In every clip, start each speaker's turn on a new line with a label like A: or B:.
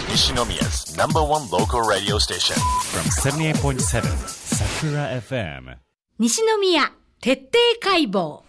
A: Nishinomiya's number one local radio station.
B: From 78.7 Sakura FM.
C: 西宮徹底解剖。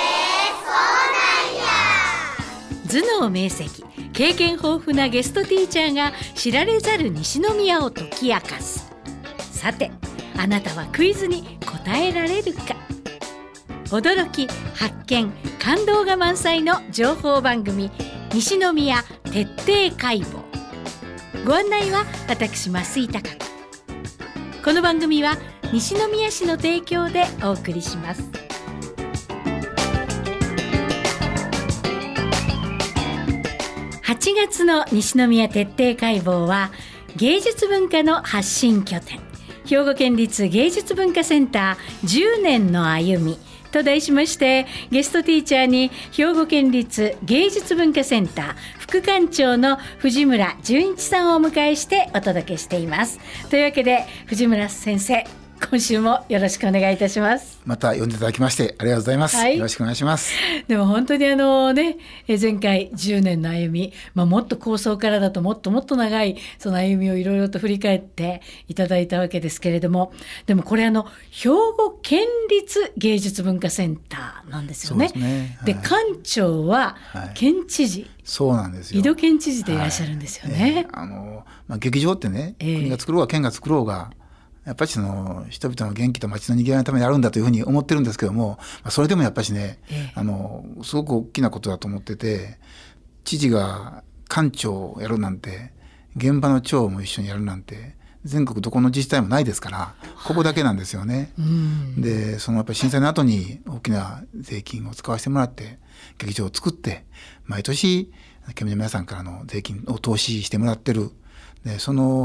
C: 頭脳明晰、経験豊富なゲストティーチャーが知られざる西宮を解き明かす。さて、あなたはクイズに答えられるか。驚き、発見、感動が満載の情報番組、西宮徹底解剖。ご案内は私増井貴子。この番組は西宮市の提供でお送りします。8月の西宮徹底解剖は、芸術文化の発信拠点、兵庫県立芸術文化センター10年の歩みと題しまして、ゲストティーチャーに兵庫県立芸術文化センター副館長の藤村純一さんをお迎えしてお届けしています。というわけで、藤村先生、今週もよろしくお願いいたします。
D: また呼んでいただきましてありがとうございます、
C: はい、
D: よろしくお願いします。
C: でも本当に前回10年の歩み、もっと構想からだともっともっと長いその歩みをいろいろと振り返っていただいたわけですけれども、でもこれ兵庫県立芸術文化センターなんですよね。
D: そうですね、はい、
C: で館長は県知事、
D: そうなんですよ、
C: 井戸県知事でいらっしゃるんですよね。
D: 劇場ってね、国が作ろうが県が作ろうが、やっぱり人々の元気と街の賑わいのためにあるんだというふうに思ってるんですけども、それでもやっぱりね、すごく大きなことだと思ってて、知事が館長をやるなんて、現場の長も一緒にやるなんて、全国どこの自治体もないですから、ここだけなんですよね。で、やっぱり震災の後に大きな税金を使わせてもらって劇場を作って、毎年県民の皆さんからの税金を投資してもらってる。で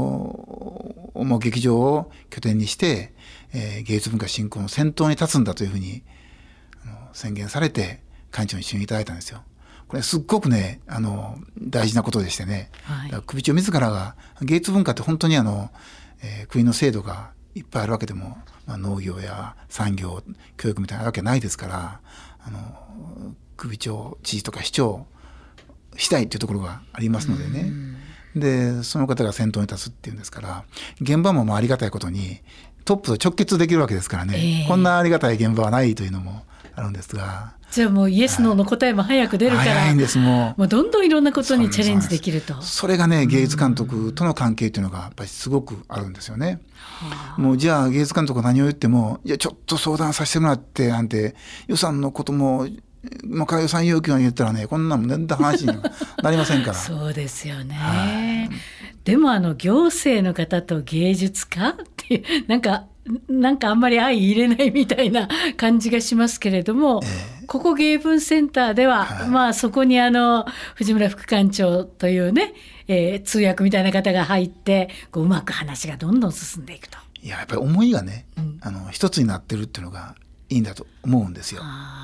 D: 劇場を拠点にして、芸術文化振興の先頭に立つんだというふうに宣言されて館長に一緒にいただいたんですよ。これすっごくね大事なことでしてね、はい、首長自らが芸術文化って本当に国の制度がいっぱいあるわけでも、農業や産業教育みたいなわけないですから、首長知事とか市長次第というところがありますのでね。でその方が先頭に立つっていうんですから、現場もありがたいことにトップと直結できるわけですからね、こんなありがたい現場はないというのもあるんですが、
C: じゃあもうイエスノーの答えも早く出るから、
D: 早いんです。もう
C: どんどんいろんなことにチャレンジできると。
D: それがね、芸術監督との関係というのがやっぱりすごくあるんですよね。もうじゃあ芸術監督が何を言っても、いやちょっと相談させてもらってなんて、予算のことも予算要求が言ったらね、こんなもん全然話になりませんから
C: そうですよね、でも行政の方と芸術家っていうなんかあんまり相入れないみたいな感じがしますけれども、ここ芸文センターでは、そこに藤村副館長というね、通訳みたいな方が入ってうまく話がどんどん進んでいくと。
D: やっぱり思いがね、一つになってるっていうのがいいんだと思うんですよ。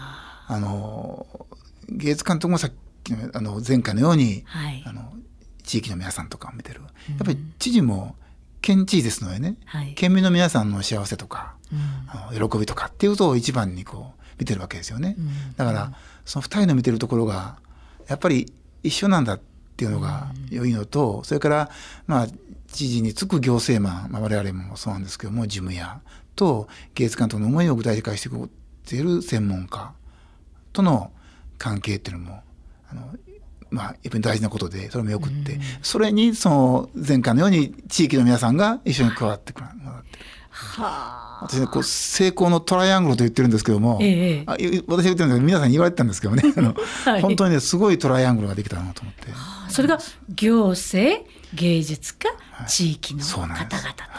D: 芸術監督もさっきの前回のように、地域の皆さんとかを見てる、やっぱり知事も県知事ですのでね、県民の皆さんの幸せとか、喜びとかっていうことを一番に見てるわけですよね。だからその2人の見てるところがやっぱり一緒なんだっていうのが良いのと、それから知事につく行政マン、我々もそうなんですけども、事務屋と芸術監督の思いを具体化してくれている専門家との関係っていうのもやっぱり大事なことで、それもよくって、それに前回のように地域の皆さんが一緒に加わってくれる。私ね、成功のトライアングルと言ってるんですけども、私が言ってるんですけど、皆さんに言われてたんですけどね本当にね、すすごいトライアングルができたなと思って、
C: それが行政、芸術家、地域の方々と、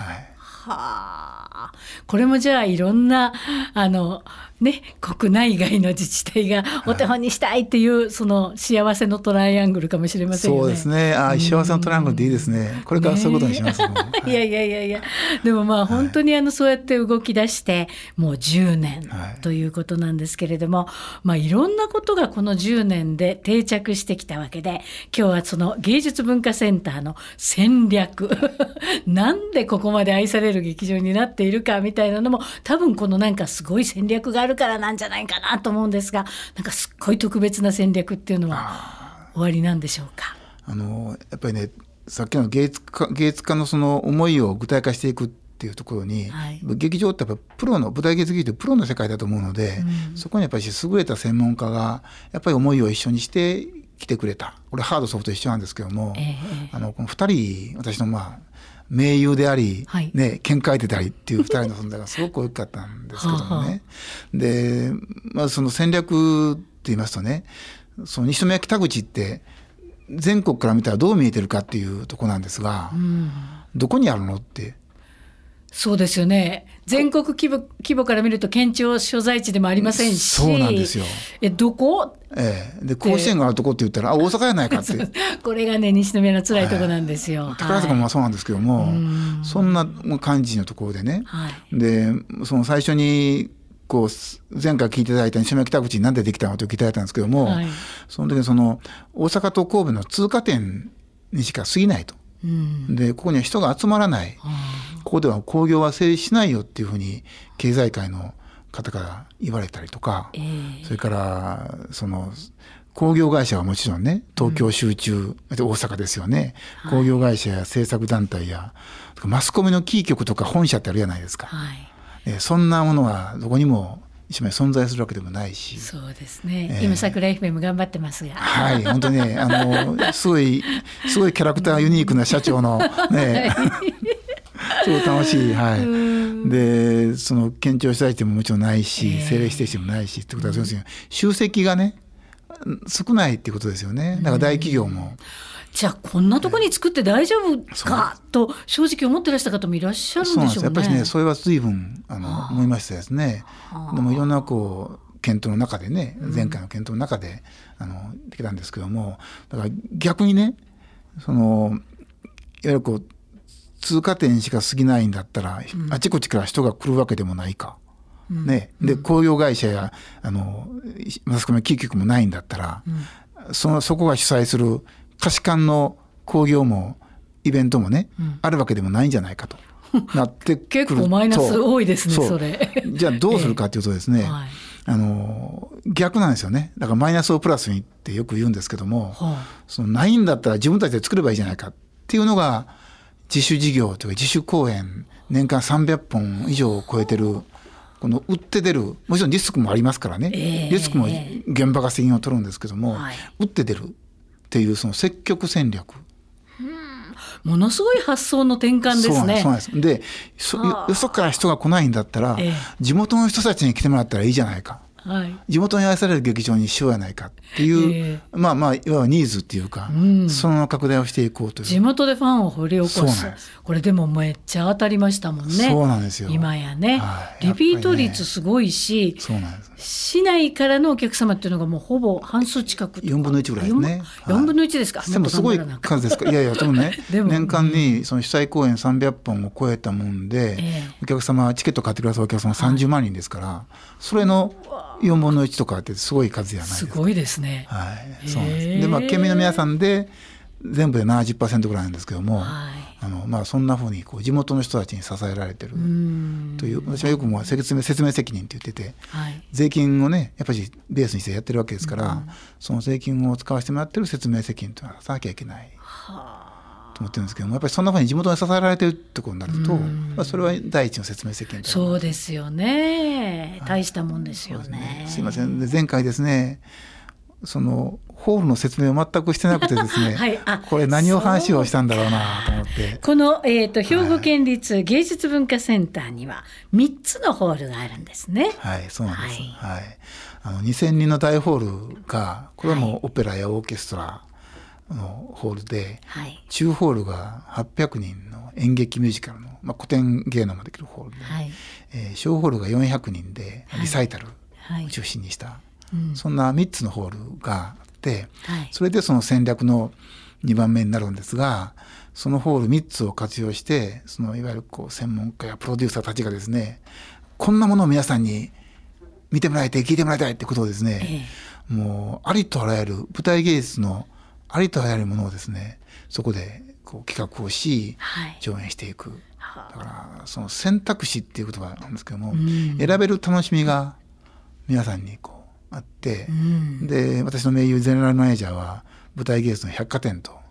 C: これもじゃあいろんな国内外の自治体がお手本にしたいっていう、その幸せのトライアングルかもしれませんよね。
D: そうですね。幸せのトライアングルっていいですね。これからそういうことにしますもん、
C: いやでも本当にそうやって動き出してもう10年ということなんですけれども、いろんなことがこの10年で定着してきたわけで、今日はその芸術文化センターの戦略なんでここまで愛される劇場になっているかみたいなのも、多分このすごい戦略があるからなんじゃないかなと思うんですが、すっごい特別な戦略っていうのは終わりなんでしょうか。
D: やっぱりね、 さっきの芸術家のその思いを具体化していくっていうところに、はい、劇場ってやっぱプロの舞台芸術劇ってプロの世界だと思うので、そこにやっぱり優れた専門家がやっぱり思いを一緒にして来てくれた。これハードソフト一緒なんですけども、この2人私の盟友であり、はいね、喧嘩相手でありっていう2人の存在がすごく大きかったんですけどもねで、その戦略って言いますとね、その西宮北口って全国から見たらどう見えてるかっていうところなんですが、どこにあるのって。
C: そうですよね。全国規模から見ると県庁所在地でもありませんし。
D: そうなんですよ。
C: どこ？
D: で甲子園があるとこって言ったら大阪やないかって
C: これがね西宮の辛いとこなんですよ。
D: 宝塚もそうなんですけども、そんな感じのところでね、でその最初にこう前回聞いていただいた西宮北口に何でできたのと聞いていただいたんですけども、その時にその大阪と神戸の通過点にしか過ぎないと。でここには人が集まらない、ここでは興行は成立しないよっていうふうに経済界の方から言われたりとか、それからその興行会社はもちろんね東京集中、大阪ですよね、興行会社や制作団体やマスコミのキー局とか本社ってあるじゃないですか、そんなものはどこにも一枚存在するわけでもないし。そうですね、
C: 今桜 FM 頑張ってますが、
D: はい本当にねすごいキャラクターユニークな社長のねすごい楽しい、でその県庁所在地ももちろんないし、政令指定地もないしってことは、集積がね少ないっていうことですよね。だから大企業も
C: じゃあこんなとこに作って大丈夫かと正直思ってらした方もいらっしゃるんでしょうね。
D: そうなんです。やっぱりねそれは随分思いましたですね。でもいろんなこう検討の中でね、前回の検討の中でできたんですけども、だから逆にねそのいわゆるこう通過点しか過ぎないんだったら、あちこちから人が来るわけでもないか、ね、で興行会社やマスコミのキー局もないんだったら、そこが主催する貸し館の興行もイベントもね、あるわけでもないんじゃないかとなってくる
C: 結構マイナス多いですね。それ
D: じゃあどうするかというとですね、逆なんですよね。だからマイナスをプラスにってよく言うんですけども、そのないんだったら自分たちで作ればいいじゃないかっていうのが自主事業というか自主公演年間300本以上を超えてるこの売って出る、もちろんリスクもありますからね、リスクも現場が責任を取るんですけども、売って出るっていうその積極戦略、
C: ものすごい発想の転換ですね。
D: そうなんです。でよそから人が来ないんだったら、地元の人たちに来てもらったらいいじゃないか、地元に愛される劇場にしようやないかっていう、いわばニーズっていうか、その拡大をしていこうという、
C: 地元でファンを掘り起こす。これでもめっちゃ当たりましたもんね。
D: そうなんですよ。
C: 今やね、リピート率すごいし、
D: そうなんです。
C: 市内からのお客様っていうのがもうほぼ半数近くとか、
D: 4分の1ぐらいですね。
C: 4分の1ですか。
D: でもすごい数ですか。いやいやでもね年間にその主催公演300本を超えたもんで、お客様チケット買ってくださるお客様30万人ですから、それの4分の1とかってすごい数じゃないですか。
C: すごいですね。
D: そうなんです。で県民の皆さんで全部で 70% ぐらいなんですけども、そんなふうにこう地元の人たちに支えられてるという、私はよくもう説明責任って言ってて、税金をねやっぱりベースにしてやってるわけですから、その税金を使わせてもらってる説明責任というのはさなきゃいけないと思ってるんですけども、やっぱりそんなふうに地元に支えられてるってことになると、それは第一の説明責任。
C: そうですよね。大したもんですよね。
D: すいません。で前回ですねそのホールの説明を全くしてなくてですね、これ何を話をしたんだろうなと思って
C: この、兵庫県立芸術文化センターには3つのホールがあるんですね。
D: そうなんです、2000人の大ホールがこれはもうオペラやオーケストラのホールで、中ホールが800人の演劇ミュージカルの、古典芸能もできるホールで、小ホールが400人でリサイタルを中心にした、そんな3つのホールがあって、それでその戦略の2番目になるんですが、そのホール3つを活用してそのいわゆるこう専門家やプロデューサーたちがですね、こんなものを皆さんに見てもらいたい聞いてもらいたいってことをですね、もうありとあらゆる舞台芸術のありとあらゆるものをですねそこでこう企画をし、上演していく。だからその選択肢っていう言葉なんですけども、選べる楽しみが皆さんにこうあって、で私の盟友ゼネラルマネージャーは舞台芸術の百貨店と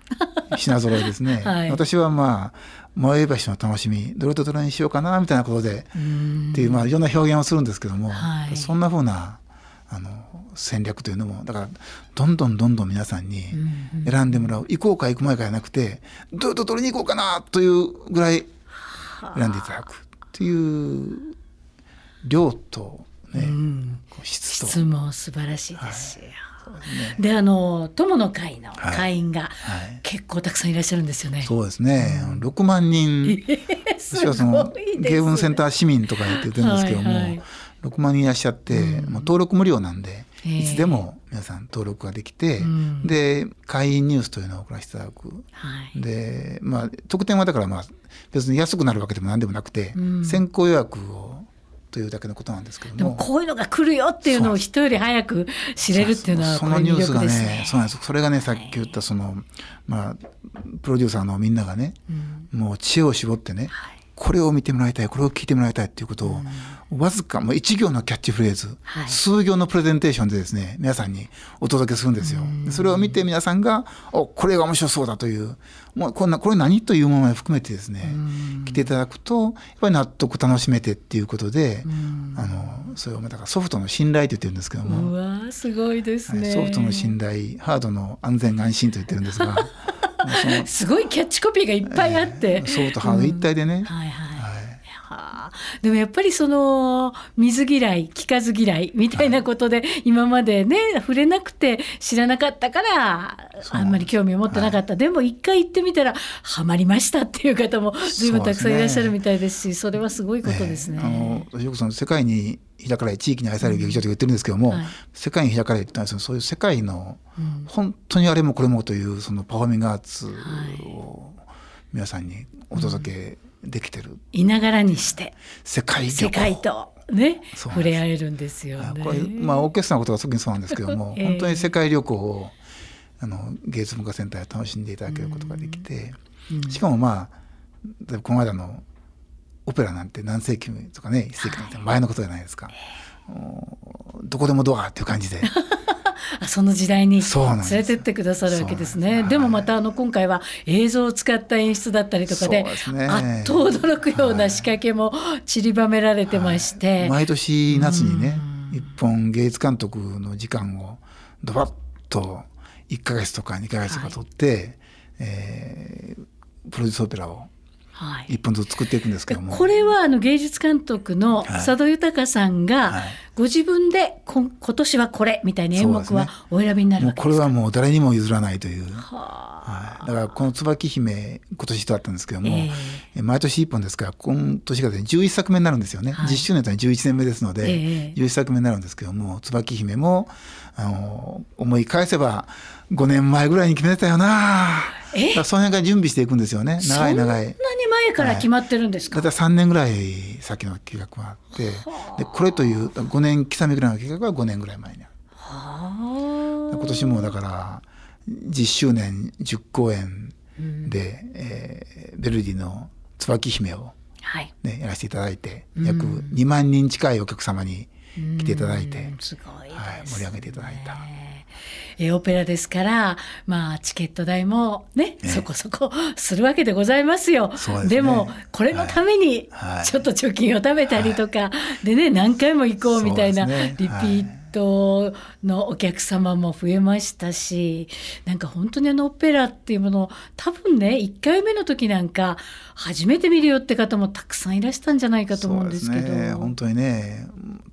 D: 品揃えですね、はい、私はまあ燃え橋の楽しみどれとどれにしようかなみたいなことでっていう、まあ、いろんな表現をするんですけども、はい、そんな風な戦略というのもだからどんどん皆さんに選んでもらう、行こうか行く前かじゃなくてどれとどれに行こうかなというぐらい選んでいただくっていう量と、ね、
C: 質も素晴らしいですよ、はい、で友の会の会員が結構たくさんいらっしゃるんですよね、
D: そうですね、6万人私はその芸文センター市民とか言ってるんですけども、はいはい、6万人いらっしゃって、もう登録無料なんでいつでも皆さん登録ができて、で会員ニュースというのを送らせていただく、はい、で、まあ、特典はだからまあ別に安くなるわけでも何でもなくて、先行予約をというだけのことなんですけども、
C: でもこういうのが来るよっていうのを人より早く知れるっていうのはこれ魅力ですね。そのニュースがね、そうなんです。それがね、さっき言ったその、まあ、プロデューサーのみんながね、もう知恵を絞ってね、はい、これを見てもらいたい、これを聞いてもらいたいっていうことを、わずかもう1行のキャッチフレーズ、はい、数行のプレゼンテーションでですね、皆さんにお届けするんですよ。それを見て皆さんがこれが面白そうだという、もうこれ何というものまで含めてですね、来ていただくとやっぱり納得楽しめてっていうことで、それをだからソフトの信頼と言ってるんですけども、 うわすごいですね、
D: はい、ソフトの信頼、ハードの安全安心と言ってるんですが
C: すごいキャッチコピーがいっぱいあって、
D: ソフトハード一体でね、
C: はいはい、でもやっぱりその水嫌い聞かず嫌いみたいなことで今までね触れなくて知らなかったからあんまり興味を持ってなかった、でも一回行ってみたらハマりましたっていう方も随分たくさんいらっしゃるみたいですし、それはすごいことですね。
D: よくその世界に開かれ地域に愛される劇場と言ってるんですけども、はい、世界に開かれってのはそういう世界の本当にあれもこれもというそのパフォーミングアーツを皆さんにお届けできてる、
C: いながらにして
D: 世界
C: とね触れ合えるんですよね。
D: これ、まあ、オーケストラのことが特にそうなんですけども、本当に世界旅行を芸術文化センターで楽しんでいただけることができて、しかもまあこの間のオペラなんて何世紀とかね1世紀なんて前のことじゃないですか、どこでもドアっていう感じで
C: その時代に連れてってくださるわけですね。でもまた今回は映像を使った演出だったりとかで、あっと驚くような仕掛けも散りばめられてまして、
D: はい、毎年夏にね一本芸術監督の時間をドバッと1ヶ月とか2ヶ月とか取って、プロデュースオペラを一本ずつ作っていくんですけども、
C: これは芸術監督の佐渡豊さんがご自分で今年はこれみたいな演目はお選びになるわけですか。
D: これはもう誰にも譲らないという、はい、だからこの椿姫今年とあったんですけども、毎年1本ですから今年が11作目になるんですよね、はい、10周年というのは11年目ですので、11作目になるんですけども、椿姫も思い返せば5年前ぐらいに決めてたよな、その辺から準備していくんですよね。長い
C: そんなに前から決まってるんですか。
D: だいたい3年ぐらい先の計画があって、でこれという5年刻みぐらいの計画は5年ぐらい前にある。今年もだから10周年10公演で、ベルディの椿姫を、ね、やらせていただいて、約2万人近いお客様に来ていただいて、
C: すごいですね、
D: はい、盛り上げていただいた。
C: オペラですから、まあ、チケット代もね、そこそこするわけでございますよ。でもこれのためにちょっと貯金を貯めたりとか、でね何回も行こうみたいな、リピートのお客様も増えましたし、なんか本当にオペラっていうものを多分ね1回目の時なんか初めて見るよって方もたくさんいらしたんじゃないかと思うんですけど、
D: そうですね、本当にね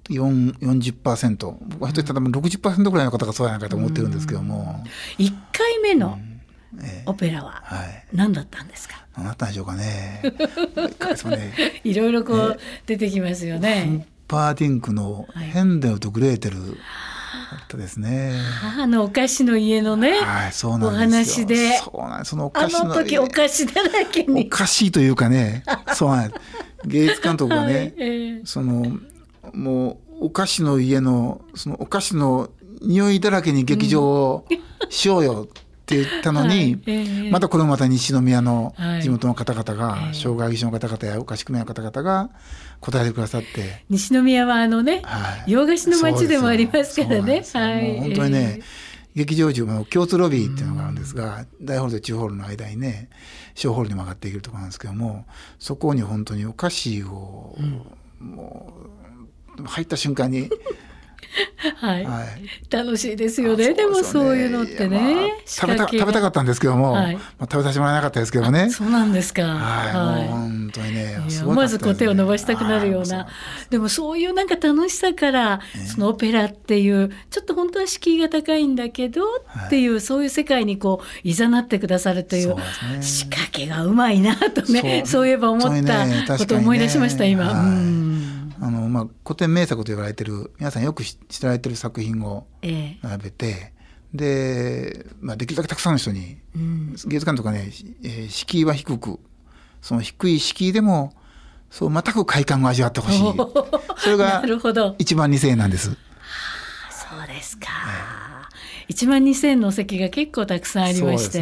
D: 40%、僕は多分 60% ぐらいの方がそうじゃないかと思ってるんですけども、
C: 1回目のオペラは何だったんですか。
D: 何だったんでしょうかね
C: いろいろこう出てきますよね。
D: フンパーディンクのヘンデルとグレーテルだったですね。
C: お菓子の家のね、
D: そうなんですよ。
C: お話で、
D: そうなんです。そのお菓子の
C: 時お菓子だらけに、
D: おかしいというかねそうなんです。芸術監督がね、もうお菓子の家のそのお菓子の匂いだらけに劇場をしようよって言ったのに、またこれもまた西宮の地元の方々が、障害技師の方々やお菓子組合の方々が答えてくださって、
C: 西宮は洋菓子の街でもありますからね。
D: もう本当にね劇場中の共通ロビーっていうのがあるんですが、大ホールと中ホールの間にね小ホールに曲がっていけるところなんですけども、そこに本当にお菓子を、もう入った瞬間に
C: はいはい、楽しいですよね。でもそういうのってね、
D: 食べたかったんですけども、食べさせてもらえなかったですけどね。
C: そうなんですか。
D: はい、もう本当にね、すごい
C: まず手を伸ばしたくなるような。でもそういうなんか楽しさから、そのオペラっていうちょっと本当は敷居が高いんだけどっていう、そういう世界にこう誘ってくださるという仕掛けがうまいなとね、そういえば思ったことを思い出しました今。
D: 古典名作と言われている皆さんよく知られている作品を並べて、で、できるだけたくさんの人に、芸術館とかね、敷居は低く、その低い敷居でもそう全く快感を味わってほしい。それが12,000円なんです。
C: そうですか。12,000円の席が結構たくさんありまして、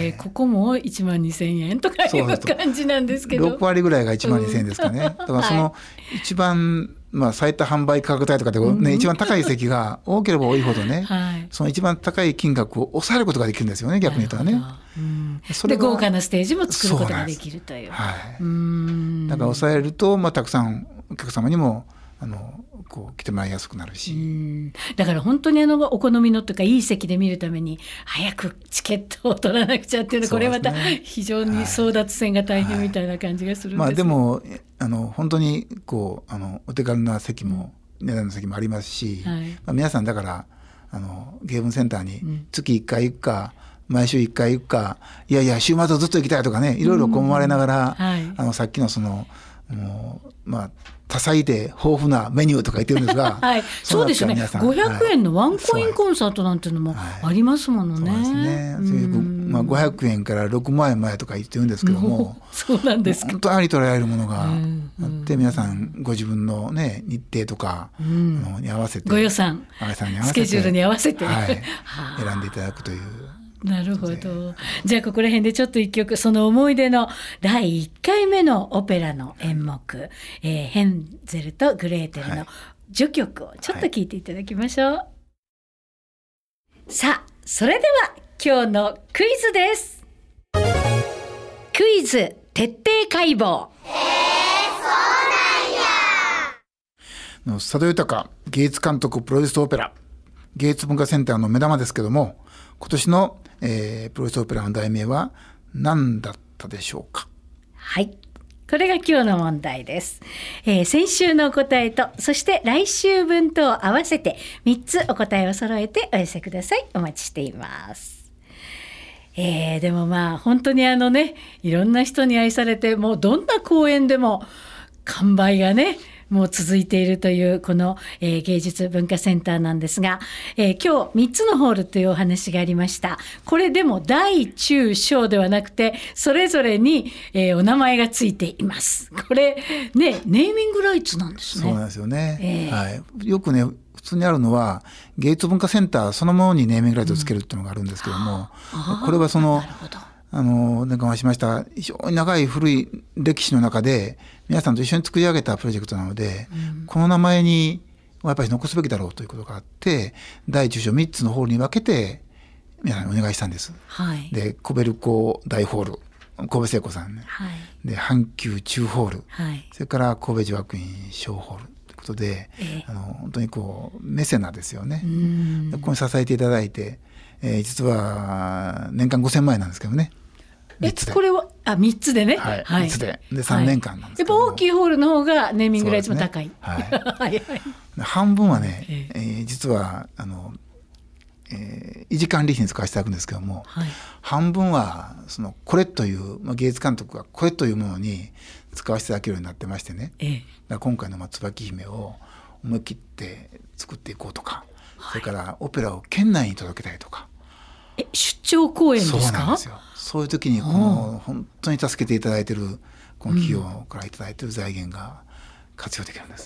C: ここも12,000円とかいう感じなんですけど、
D: 6割ぐらいが12,000円ですかね。だからその一番、最多販売価格帯とかで、一番高い席が多ければ多いほどね、その一番高い金額を抑えることができるんですよね、逆に言ったらね。
C: で豪華なステージも作ることができるという。だ
D: から抑えると、たくさんお客様にもこう来てもらいやすくなるし、
C: だから本当にお好みのとかいい席で見るために早くチケットを取らなくちゃっていうの、これまた非常に争奪戦が大変みたいな感じがするんです、
D: でも本当にこうお手軽な席も、値段の席もありますし、皆さんだから芸文センターに月1回行くか、毎週1回行くか、いやいや週末ずっと行きたいとかね、いろいろ思われながら、さっきの多彩で豊富なメニューとか言ってるんですが、
C: そうですよね。500円のワンコインコンサートなんていうのもありますものね。
D: そうですね。500円から6万円前とか言ってるんですけども、
C: そうなんですか。
D: 本当にありとられるものがあって、皆さんご自分のね日程とかに合わせて、
C: ご予算、スケジュールに合わせて
D: 選んでいただくという。
C: なるほど。じゃあここら辺でちょっと一曲、その思い出の第1回目のオペラの演目、ヘンゼルとグレーテルの序曲をちょっと聞いていただきましょう。さあ、それでは今日のクイズです。クイズ徹底解剖。そう
D: なんや。佐渡豊芸術監督プロデュースオペラ、芸術文化センターの目玉ですけども、今年の、プロデュースオペラの題名は何だったでしょうか。
C: はい、これが今日の問題です。先週のお答えと、そして来週分とを合わせて3つお答えを揃えてお寄せください。お待ちしています。でも本当にいろんな人に愛されて、もうどんな公演でも完売がねもう続いているというこの、芸術文化センターなんですが、今日3つのホールというお話がありました。これでも大中小ではなくて、それぞれに、お名前がついています。これね、ネーミングライツなんですね。
D: そうなんですよね、よくね普通にあるのは芸術文化センターそのものにネーミングライツをつけるっていうのがあるんですけども、これはそのなんかしました非常に長い古い歴史の中で皆さんと一緒に作り上げたプロジェクトなので、この名前にやっぱり残すべきだろうということがあって、大中小3つのホールに分けて皆さんにお願いしたんです、でコベルコ大ホール、神戸聖子さんね、で阪急中ホール、それから神戸女学院小ホールということで、本当にこうメセナですよね。ここに支えていただいて、実は年間5,000万円なんですけどね。
C: これは3つでね、
D: 3つで3年間なんですけど、
C: やっぱ大きいホールの方がネーミングライツも高い。
D: 半分はね、実は維持管理費に使わせていただくんですけども、半分はこれという、芸術監督がこれというものに使わせていただけるようになってましてね、だから今回の椿姫を思い切って作っていこうとか、それからオペラを県内に届けたいとか。
C: 出張公演ですか？
D: そうなんですよ。そういう時に本当に助けていただいているこの企業からいただいている財源が活用できるんです。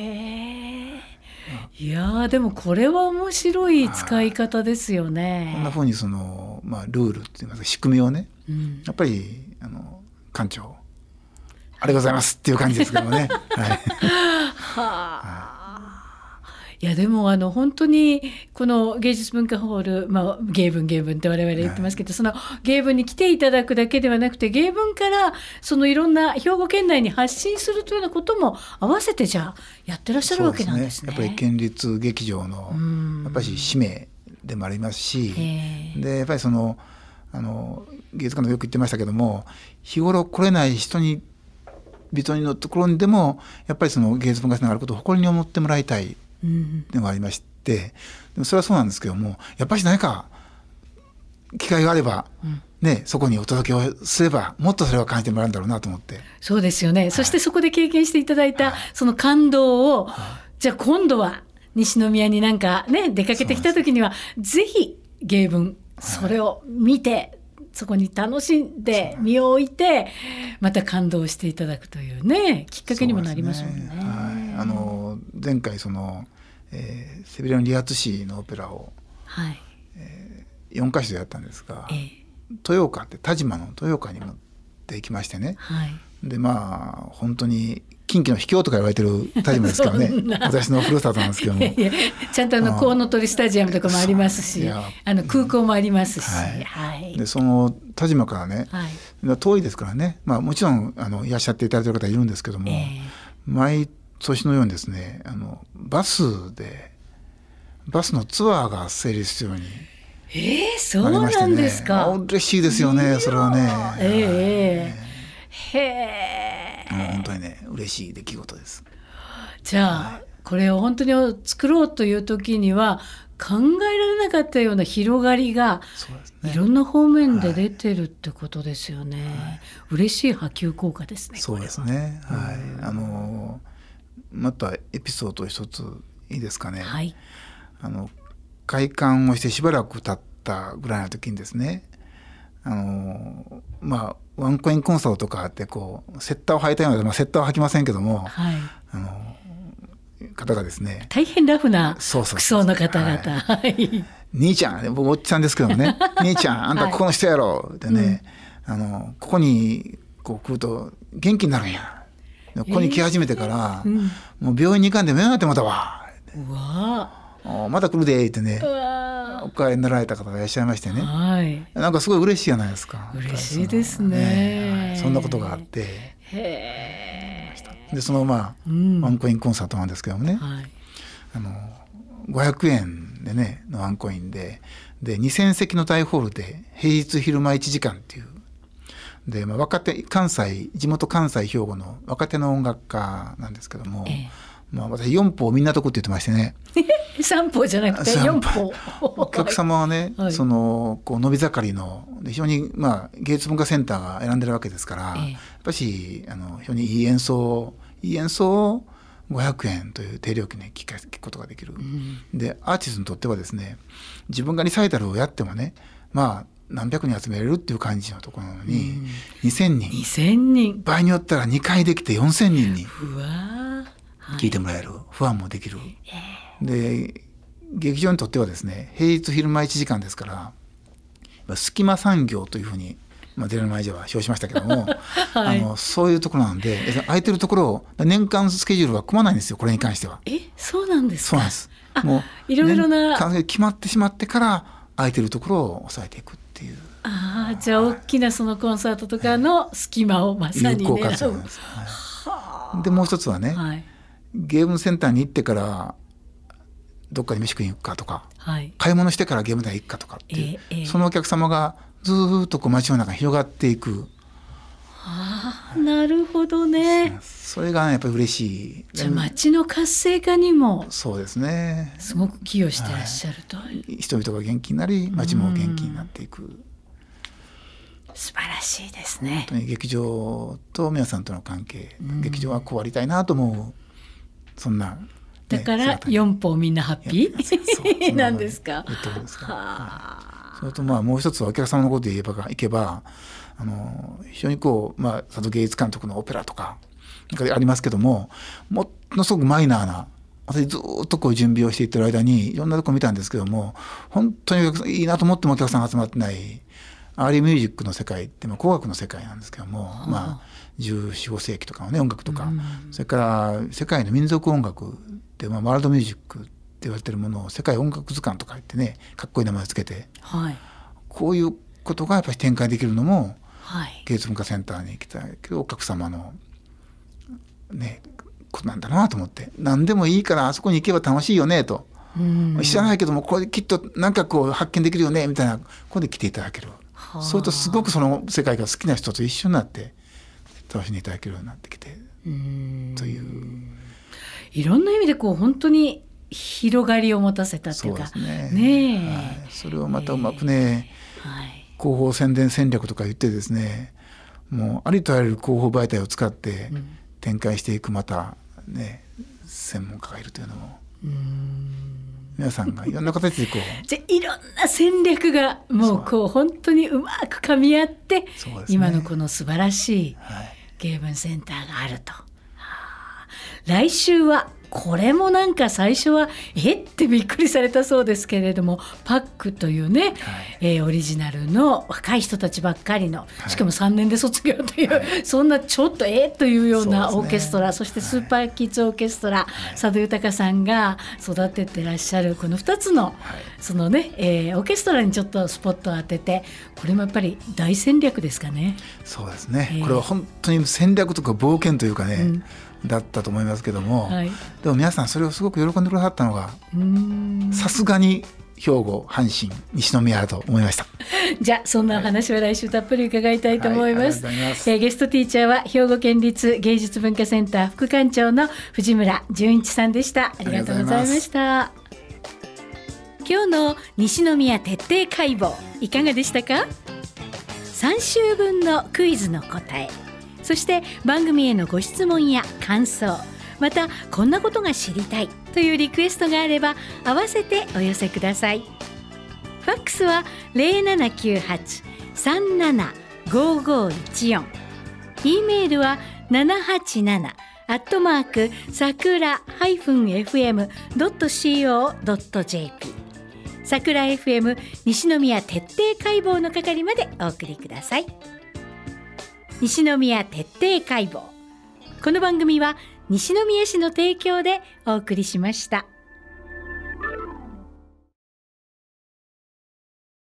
C: いやでもこれは面白い使い方ですよね。
D: こんなふうにルールっていいますか仕組みをね、やっぱり館長ありがとうございますっていう感じですけどね。
C: いやでも本当にこの芸術文化ホール、芸文って我々言ってますけど、その芸文に来ていただくだけではなくて、芸文からそのいろんな兵庫県内に発信するというようなことも合わせてじゃあやってらっしゃるわけなんですね。
D: やっぱり県立劇場のやっぱり使命でもありますし、でやっぱりその芸術家のよく言ってましたけども、日頃来れない人のところにでもやっぱりその芸術文化につながることを誇りに思ってもらいたいのがありまして、でもそれはそうなんですけども、やっぱり何か機会があれば、そこにお届けをすればもっとそれは感じてもらうんだろうなと思って。
C: そうですよね、そしてそこで経験していただいたその感動を、じゃあ今度は西宮になんかね出かけてきた時にはぜひ芸文それを見て、そこに楽しんで身を置いてまた感動していただくというねきっかけにもなりますもんね。
D: 前回その、セベリアン・リアツ氏のオペラを、4カ所でやったんですが、豊岡って田島の豊岡に持って行きましてね、で本当に近畿の秘境とか言われてる田島ですからね私のふるさとなんですけども
C: ちゃんとコウノトリスタジアムとかもありますし、空港もありますし、
D: でその田島からね、遠いですからね、もちろんいらっしゃっていただいている方いるんですけども、毎年のようにですねバスのツアーが成立するように
C: そうなんですか。
D: 嬉しいですよね、それはね。本当にね嬉しい出来事です。
C: じゃあ、これを本当に作ろうという時には考えられなかったような広がりがいろんな方面で出てるってことですよね。嬉しい波及効果ですね。
D: そうですね。またエピソード一ついいですかね。開館をしてしばらく経ったぐらいの時にですね、ワンコインコンサートとかあってセッターを履いたような、セッターは履きませんけども、方がですね
C: 大変ラフな服装の方々、
D: 兄ちゃん、僕おっちゃんですけどもね兄ちゃんあんたここの人やろってね、ここに来ると元気になるんや、ここに来始めてから、もう病院に行かんでもようになってまたわ、また来るでってねお帰りになられた方がいらっしゃいましてね、なんかすごい嬉しいじゃないですか。
C: 嬉しいですね。
D: そんなことがあって、でそのワンコインコンサートなんですけどもね、500円でねのワンコインで2000席の大ホールで平日昼間1時間っていうで、若手地元関西兵庫の若手の音楽家なんですけども、私4歩みんなとこって言ってましてね
C: 3歩じゃなくて4歩
D: お客様はね、その伸び盛りの非常に芸術文化センターが選んでるわけですから、やっぱし非常にいい演奏を500円という低料金で聴くことができる、でアーティストにとってはですね自分がリサイタルをやってもね何百人集めれるっていう感じのところなのに、2000人場合によったら2回できて4000人に聴いてもらえる、ファンもできる、で劇場にとってはですね平日昼間1時間ですから隙間産業というふうに、出る前では称しましたけども、そういうところなんで空いてるところを年間スケジュールは組まないんですよ、これに関しては。
C: そうなんですか。
D: そうなんです。もう
C: いろいろな
D: 年間決まってしまってから空いてるところを抑えていくっていう。
C: じゃあ大きなそのコンサートとかの隙間をまさに
D: 有効活用なんです。でもう一つはね、ゲームセンターに行ってからどっかに飯食いに行くかとか、買い物してからゲーム台行くかとかっていう、そのお客様がずっと街の中に広がっていく。
C: なるほどね。
D: それが、やっぱり嬉しい。
C: じゃあ街の活性化にも
D: そうですね、
C: すごく寄与してらっしゃると、
D: 人々が元気になり街も元気になっていく。
C: 素晴らしいですね。
D: 本当に劇場と皆さんとの関係、劇場はこうありたいなと思う、そんな、
C: だから4歩みんなハッピーなんですか。
D: それともう一つはお客様のことでいけば非常に佐渡芸術監督のオペラとかありますけども、ものすごくマイナーな、私ずっと準備をしていってる間にいろんなとこ見たんですけども、本当にいいなと思ってもお客さんが集まってないアーリーミュージックの世界って工学の世界なんですけども、14、15世紀とかのね音楽とか、それから世界の民族音楽でワールドミュージックっ言われてるものを世界音楽図鑑とか言ってね、かっこいい名前をつけて、
C: はい、
D: こういうことがやっぱり展開できるのも、
C: はい、
D: 芸術文化センターに来たけどお客様のねことなんだなと思って、何でもいいからあそこに行けば楽しいよねと、知らないけどもこれきっとなんかこう発見できるよねみたいな、ここで来ていただける、それとすごくその世界が好きな人と一緒になって楽しんでいただけるようになってきてという、
C: いろんな意味でこう本当に広がりを持たせたっていうか、
D: そうです
C: ね、
D: はい、それをまたうまくね、広報宣伝戦略とか言ってですね、もうありとあらゆる広報媒体を使って展開していくまたね専門家がいるというのも、皆さんがいろんな形でこう
C: じゃいろんな戦略がもうこう本当にうまく噛み合って、今のこの素晴らしい芸文センターがあると、来週はこれもなんか最初はってびっくりされたそうですけれども、パックというね、オリジナルの若い人たちばっかりの、しかも3年で卒業という、そんなちょっとというようなオーケストラ、そしてスーパーキッズオーケストラ、佐渡豊さんが育ててらっしゃるこの2つの、そのね、オーケストラにちょっとスポットを当てて、これもやっぱり大戦略ですかね。
D: そうですね、これは本当に戦略とか冒険というかね、だったと思いますけども、でも皆さんそれをすごく喜んでくださったのが、さすがに兵庫、阪神、西宮だと思いました。
C: じゃあそんなお話は来週たっぷり伺いたいと思います。ゲストティーチャーは兵庫県立芸術文化センター副館長の藤村純一さんでした。ありがとうございました。今日の西宮徹底解剖いかがでしたか。3週分のクイズの答え、そして番組へのご質問や感想、またこんなことが知りたいというリクエストがあれば合わせてお寄せください。ファックスは 0798-375514、 E メールは787-sakura-fm.co.jp、 さくら FM 西宮徹底解剖の係までお送りください。西宮徹底解剖、この番組は西宮市の提供でお送りしました。